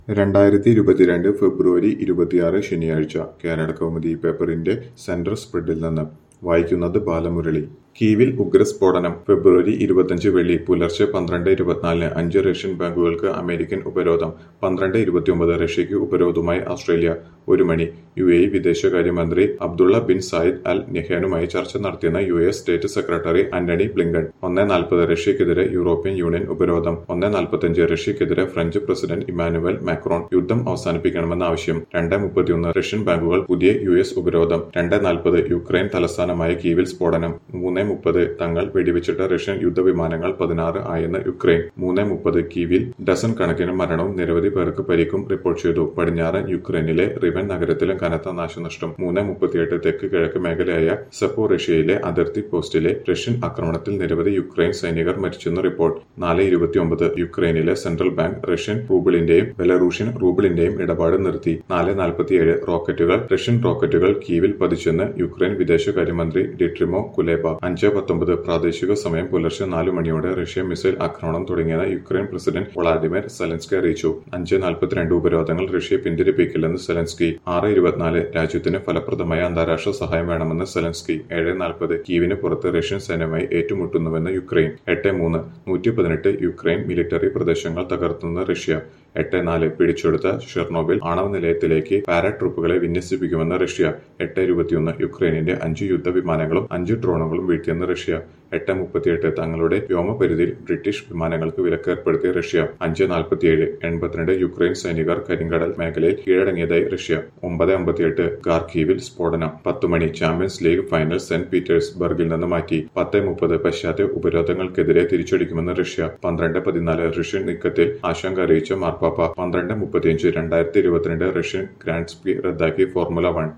2022 ഫെബ്രുവരി 26 ശനിയാഴ്ച കേരളകൗമുദി പേപ്പറിന്റെ സെന്റർ സ്പ്രെഡിൽ നിന്ന് വായിക്കുന്നത് ബാലമുരളി. കീവിൽ ഉഗ്രസ്ഫോടനം. ഫെബ്രുവരി 25 വെള്ളി പുലർച്ചെ 12:24 5 റഷ്യൻ ബാങ്കുകൾക്ക് അമേരിക്കൻ ഉപരോധം. 12:29 റഷ്യയ്ക്ക് ഉപരോധവുമായി ഓസ്ട്രേലിയ. 1 മണി. UAE വിദേശകാര്യമന്ത്രി അബ്ദുള്ള ബിൻ സായിദ് അൽ നഹ്യാനുമായി ചർച്ച നടത്തിയെന്ന് US state secretary Antony Blinken. 1:40 റഷ്യക്കെതിരെ യൂറോപ്യൻ യൂണിയൻ ഉപരോധം. 1:45 റഷ്യക്കെതിരെ ഫ്രഞ്ച് പ്രസിഡന്റ് ഇമ്മാനുവൽ മാക്രോൺ. യുദ്ധം അവസാനിപ്പിക്കണമെന്ന ആവശ്യം. 2:31 റഷ്യൻ ബാങ്കുകൾ പുതിയ US ഉപരോധം. 2:40 യുക്രൈൻ തലസ്ഥാനമായ കീവിൽ സ്ഫോടനം. 3:30 തങ്ങൾ വെടിവെച്ചിട്ട റഷ്യൻ യുദ്ധവിമാനങ്ങൾ 16 ആയെന്ന് യുക്രൈൻ. 3:30 കീവിൽ ഡസൻ കണക്കിന് മരണവും നിരവധി പേർക്ക് പരിക്കും റിപ്പോർട്ട് ചെയ്തു. പടിഞ്ഞാറൻ യുക്രൈനിലെ റിവൻ നഗരത്തിലും കനത്ത നാശനഷ്ടം. 3:38 തെക്ക് കിഴക്ക് മേഖലയായ സപ്പോറേഷ്യയിലെ അതിർത്തി പോസ്റ്റിലെ റഷ്യൻ ആക്രമണത്തിൽ നിരവധി യുക്രൈൻ സൈനികർ മരിച്ചെന്ന് റിപ്പോർട്ട്. 4:29 യുക്രൈനിലെ സെൻട്രൽ ബാങ്ക് റഷ്യൻ റൂബിളിന്റെയും ബെലറൂഷ്യൻ റൂബിളിന്റെയും ഇടപാട് നിർത്തി. 4:47 റഷ്യൻ റോക്കറ്റുകൾ കീവിൽ പതിച്ചെന്ന് യുക്രൈൻ വിദേശകാര്യമന്ത്രി ഡിട്രിമോ കുലേബ. 5:19 പ്രാദേശിക സമയം പുലർച്ചെ 4 മണിയോടെ റഷ്യ മിസൈൽ ആക്രമണം തുടങ്ങിയെന്ന് യുക്രൈൻ പ്രസിഡന്റ് വളാഡിമിർ സെലൻസ്കി അറിയിച്ചു. 5:42 ഉപരോധങ്ങൾ റഷ്യയെ പിന്തിരിപ്പിക്കില്ലെന്ന് സെലൻസ്കി. 6:24 രാജ്യത്തിന് ഫലപ്രദമായ അന്താരാഷ്ട്ര സഹായം വേണമെന്ന് സെലൻസ്കി. 7:40 കീവിന് പുറത്ത് റഷ്യൻ സൈന്യവുമായി ഏറ്റുമുട്ടുന്നുവെന്ന് യുക്രൈൻ. 8:3 118 യുക്രൈൻ മിലിറ്ററി പ്രദേശങ്ങൾ തകർത്തുന്ന റഷ്യ. 8:4 പിടിച്ചെടുത്ത ഷെർണോബിൽ ആണവ നിലയത്തിലേക്ക് പാരാട്രൂപ്പുകളെ വിന്യസിപ്പിക്കുമെന്ന് റഷ്യ. 8:21 യുക്രൈനിന്റെ 5 യുദ്ധവിമാനങ്ങളും 5 ഡ്രോണുകളും വീഴ്ത്തിയെന്ന് റഷ്യ. 8:38 തങ്ങളുടെ വ്യോമപരിധിയിൽ ബ്രിട്ടീഷ് വിമാനങ്ങൾക്ക് വിലക്കേർപ്പെടുത്തിയ റഷ്യ. 5:47 82 യുക്രൈൻ സൈനികർ കരിങ്കടൽ മേഖലയിൽ കീഴടങ്ങിയതായി റഷ്യ. 9:58 ഖാർക്കീവിൽ സ്ഫോടനം. 10 മണി ചാമ്പ്യൻസ് ലീഗ് ഫൈനൽ സെന്റ് പീറ്റേഴ്സ്ബർഗിൽ നിന്ന് മാറ്റി. 10:30 പശ്ചാത്തല ഉപരോധങ്ങൾക്കെതിരെ തിരിച്ചടിക്കുമെന്ന് റഷ്യ. 12:14 റഷ്യൻ നീക്കത്തിൽ ആശങ്ക അറിയിച്ച മാർപ്പാപ്പ. 12:35 2022 റഷ്യൻ ഗ്രാൻഡ് പ്രീ റദ്ദാക്കി ഫോർമുല 1.